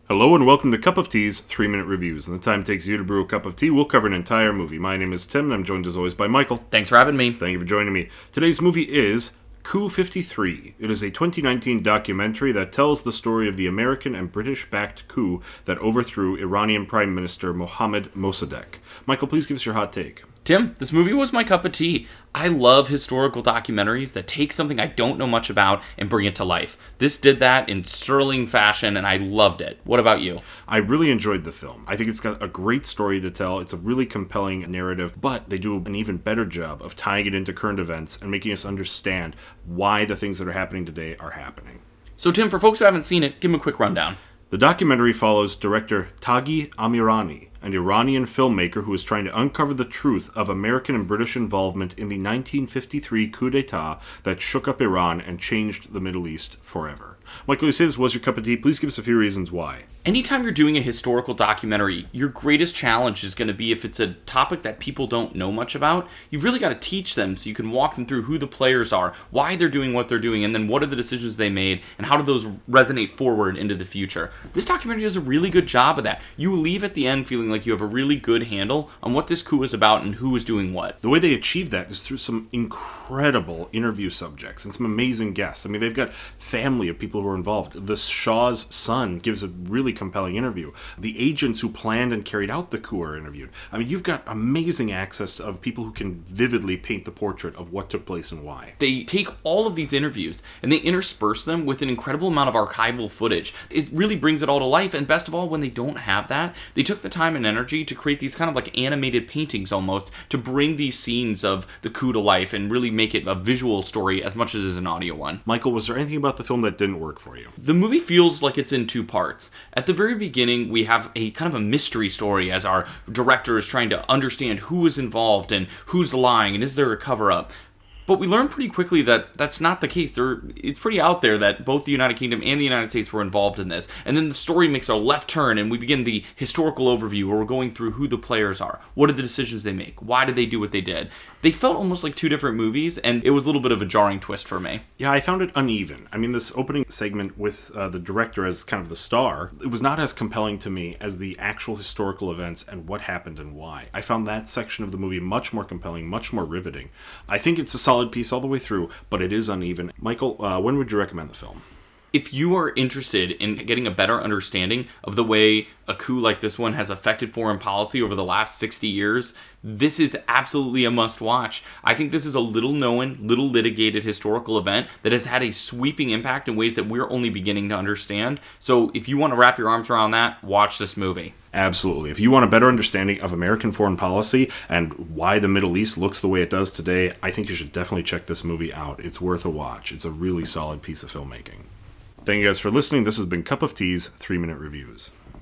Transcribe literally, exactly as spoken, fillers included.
Hello and welcome to Cup of Tea's three minute Reviews. And the time it takes you to brew a cup of tea, we'll cover an entire movie. My name is Tim, and I'm joined as always by Michael. Thanks for having me. Thank you for joining me. Today's movie is Coup fifty-three. It is a twenty nineteen documentary that tells the story of the American and British-backed coup that overthrew Iranian Prime Minister Mohammad Mossadegh. Michael, please give us your hot take. Tim, this movie was my cup of tea. I love historical documentaries that take something I don't know much about and bring it to life. This did that in sterling fashion, and I loved it. What about you? I really enjoyed the film. I think it's got a great story to tell. It's a really compelling narrative, but they do an even better job of tying it into current events and making us understand why the things that are happening today are happening. So, Tim, for folks who haven't seen it, give them a quick rundown. The documentary follows director Taghi Amirani, an Iranian filmmaker who is trying to uncover the truth of American and British involvement in the nineteen fifty-three coup d'etat that shook up Iran and changed the Middle East forever. Michael, you say this was your cup of tea. Please give us a few reasons why. Anytime you're doing a historical documentary, your greatest challenge is going to be if it's a topic that people don't know much about, you've really got to teach them so you can walk them through who the players are, why they're doing what they're doing, and then what are the decisions they made, and how do those resonate forward into the future. This documentary does a really good job of that. You leave at the end feeling like you have a really good handle on what this coup is about and who is doing what. The way they achieve that is through some incredible interview subjects and some amazing guests. I mean, they've got family of people who are involved. The Shah's son gives a really compelling interview. The agents who planned and carried out the coup are interviewed. I mean, you've got amazing access to, of people who can vividly paint the portrait of what took place and why. They take all of these interviews and they intersperse them with an incredible amount of archival footage. It really brings it all to life, and best of all, when they don't have that, they took the time and energy to create these kind of like animated paintings almost to bring these scenes of the coup to life and really make it a visual story as much as it is an audio one. Michael, was there anything about the film that didn't work for you? The movie feels like it's in two parts. At the very beginning, we have a kind of a mystery story as our director is trying to understand who is involved and who's lying and is there a cover-up. But we learn pretty quickly that that's not the case. There, it's pretty out there that both the United Kingdom and the United States were involved in this. And then the story makes a left turn and we begin the historical overview where we're going through who the players are. What are the decisions they make? Why did they do what they did? They felt almost like two different movies, and it was a little bit of a jarring twist for me. Yeah, I found it uneven. I mean, this opening segment with uh, the director as kind of the star, it was not as compelling to me as the actual historical events and what happened and why. I found that section of the movie much more compelling, much more riveting. I think it's a solid piece all the way through, but it is uneven. Michael, uh, when would you recommend the film? If you are interested in getting a better understanding of the way a coup like this one has affected foreign policy over the last sixty years, this is absolutely a must-watch. I think this is a little-known, little-litigated historical event that has had a sweeping impact in ways that we're only beginning to understand. So if you want to wrap your arms around that, watch this movie. Absolutely. If you want a better understanding of American foreign policy and why the Middle East looks the way it does today, I think you should definitely check this movie out. It's worth a watch. It's a really solid piece of filmmaking. Thank you guys for listening. This has been Cup of Tea's three minute Reviews.